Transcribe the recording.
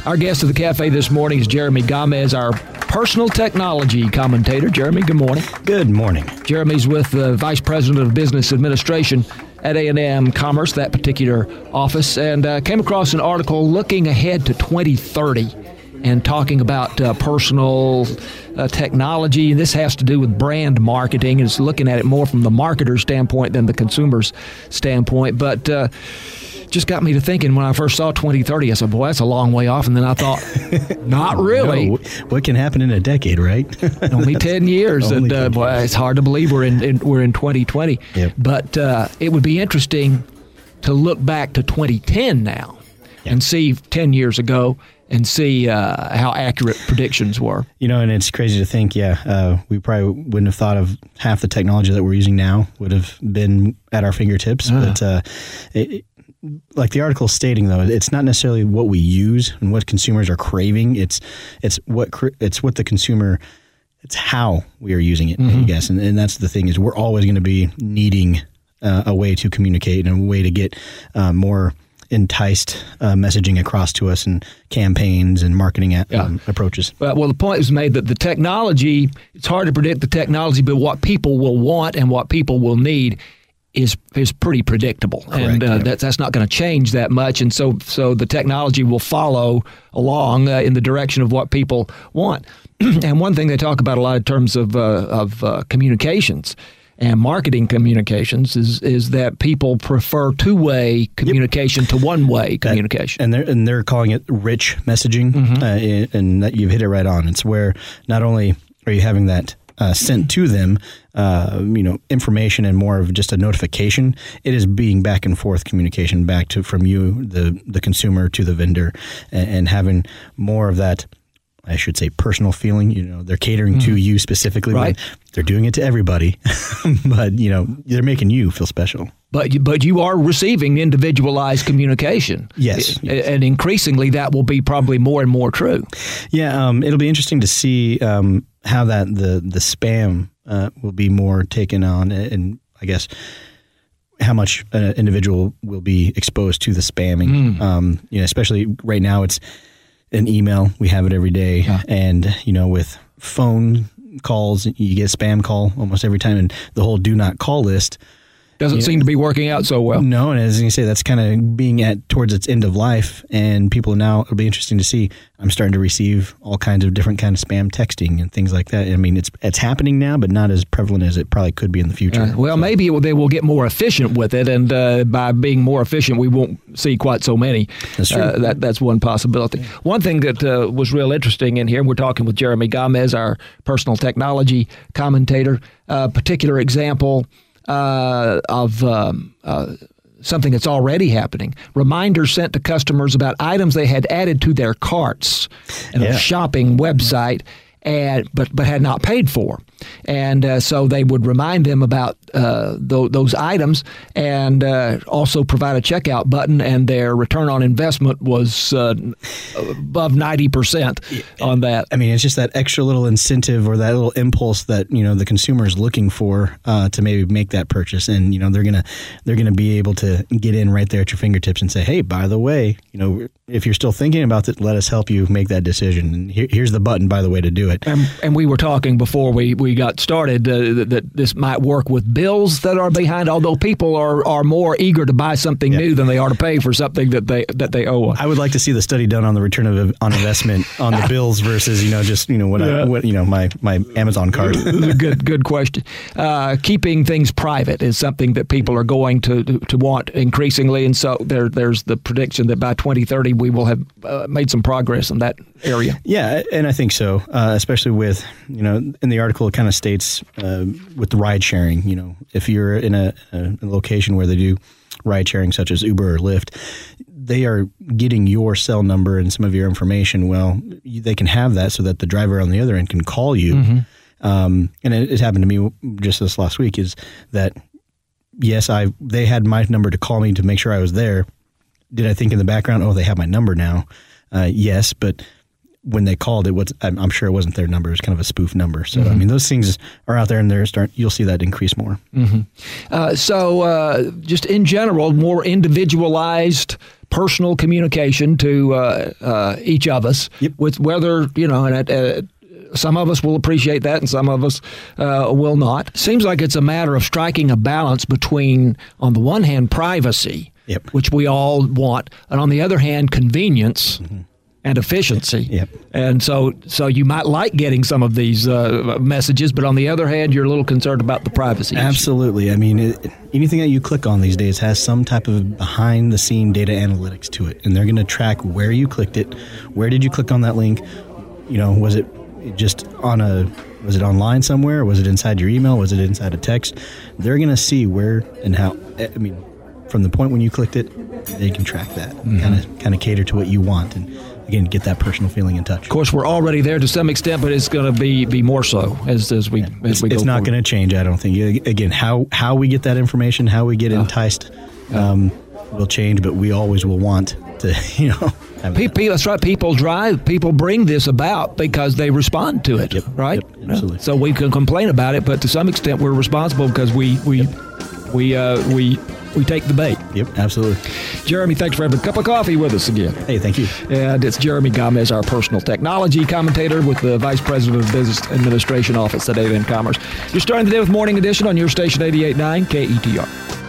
Our guest of the cafe this morning is Jeremy Gomez, our personal technology commentator. Jeremy, good morning. Good morning. Jeremy's with the Vice President of Business Administration at A&M Commerce, that particular office, and came across an article looking ahead to 2030 and talking about personal technology. And this has to do with brand marketing. It's looking at it more from the marketer's standpoint than the consumer's standpoint. But just got me to thinking when I first saw 2030, I said, boy, that's a long way off. And then I thought, not really. No. What can happen in a decade, right? Only 10 years. Only 10 and boy, it's hard to believe we're in 2020. Yep. But it would be interesting to look back to 2010 now and see 10 years ago and see how accurate predictions were. You know, and it's crazy to think, we probably wouldn't have thought of half the technology that we're using now would have been at our fingertips. But like the article is stating, though, it's not necessarily what we use and what consumers are craving. It's what the consumer, it's how we are using it, I guess. And that's the thing, is we're always going to be needing a way to communicate and a way to get more enticed messaging across to us and campaigns and marketing approaches. Well, the point was made that the technology, it's hard to predict the technology, but what people will want and what people will need is pretty predictable. Correct, and that's not going to change that much. And so the technology will follow along in the direction of what people want. And one thing they talk about a lot in terms of communications and marketing communications is that people prefer two-way communication to one-way communication. And they're calling it rich messaging, and that you've hit it right on. It's where not only are you having that sent to them, information and more of just a notification, it is being back and forth communication back to from you, the consumer, to the vendor, and having more of that, I should say, personal feeling. You know, they're catering to you specifically. Right. They're doing it to everybody, but they're making you feel special. But you are receiving individualized communication. Yes. And increasingly that will be probably more and more true. Yeah, it'll be interesting to see how that the spam will be more taken on, and I guess how much an individual will be exposed to the spamming. Especially right now, it's an email. We have it every day, and with phone calls, you get a spam call almost every time, and the whole do not call list doesn't seem to be working out so well. No, and as you say, that's kind of being towards its end of life, and people now, it'll be interesting to see. I'm starting to receive all kinds of different kind of spam texting and things like that. I mean, it's happening now, but not as prevalent as it probably could be in the future. Maybe they will get more efficient with it, and by being more efficient, we won't see quite so many. That's true. That's one possibility. One thing that was real interesting in here, we're talking with Jeremy Gomez, our personal technology commentator, particular example of something that's already happening. Reminders sent to customers about items they had added to their carts in a shopping website, but had not paid for. And so they would remind them about those items, and also provide a checkout button, and their return on investment was above 90% on that. I mean, it's just that extra little incentive or that little impulse that the consumer is looking for to maybe make that purchase, and they're gonna be able to get in right there at your fingertips and say, hey, by the way, if you're still thinking about it, let us help you make that decision. And here's the button, by the way, to do it. And we were talking before we got started that this might work with bills that are behind, although people are more eager to buy something new than they are to pay for something that they owe. I would like to see the study done on the return on investment on the bills versus my Amazon card. Good question. Keeping things private is something that people are going to want increasingly, and so there's the prediction that by 2030 we will have made some progress in that area. Yeah, and I think so, especially with in the article it kind of states with the ride sharing. If you're in a location where they do ride sharing, such as Uber or Lyft, they are getting your cell number and some of your information. Well, they can have that so that the driver on the other end can call you. And it happened to me just this last week. Is that yes, they had my number to call me to make sure I was there. Did I think in the background, oh, they have my number now? Yes, but when they called, I'm sure it wasn't their number. It was kind of a spoof number. So, I mean, those things are out there, and you'll see that increase more. So just in general, more individualized personal communication to each of us. Yep. With whether some of us will appreciate that and some of us will not. Seems like it's a matter of striking a balance between, on the one hand, privacy, Yep. which we all want, and on the other hand, convenience and efficiency. Yep. And so you might like getting some of these messages, but on the other hand, you're a little concerned about the privacy issue. Absolutely. I mean, anything that you click on these days has some type of behind-the-scene data analytics to it, and they're going to track where you clicked it, where did you click on that link, was it just was it online somewhere, or was it inside your email, was it inside a text? They're going to see where and how, from the point when you clicked it, they can track that, kind of cater to what you want, and again, get that personal feeling in touch. Of course, we're already there to some extent, but it's going to be more so as we go forward. It's not going to change, I don't think. Again, how we get that information, how we get enticed, will change, but we always will want to, That's right. People bring this about because they respond to it, right? Yep, absolutely. So we can complain about it, but to some extent, we're responsible because we take the bait. Yep, absolutely. Jeremy, thanks for having a cup of coffee with us again. Hey, thank you. And it's Jeremy Gamez, our personal technology commentator with the Vice President of Business Administration Office at Data and Commerce. You're starting the day with Morning Edition on your station 88.9 KETR.